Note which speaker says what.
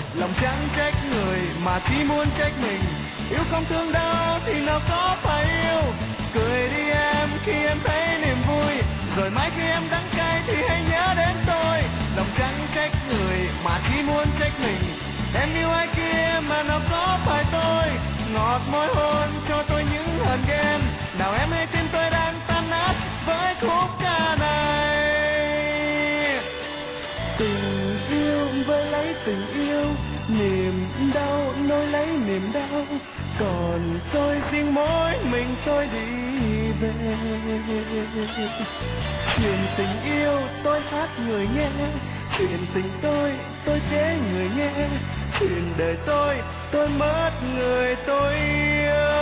Speaker 1: lòng chẳng trách người mà chỉ muốn trách mình. Yêu không thương đau thì nào có phải yêu. Cười đi em khi em thấy niềm vui, rồi mãi khi em đắng cay thì hãy nhớ đến tôi. Lòng chẳng trách người mà chỉ muốn trách mình. Em yêu ai kia mà nào có phải tôi. Ngọt môi hôn cho tôi những hờn ghen. Nào em hay tin tôi đang tan nát với khúc ca này. Tình yêu với lấy tình yêu, niềm đau nối lấy niềm đau. Còn tôi riêng mỗi mình tôi đi về. Chuyện tình yêu tôi hát người nghe, chuyện tình tôi kể người nghe. Chuyện đời tôi mất người tôi yêu.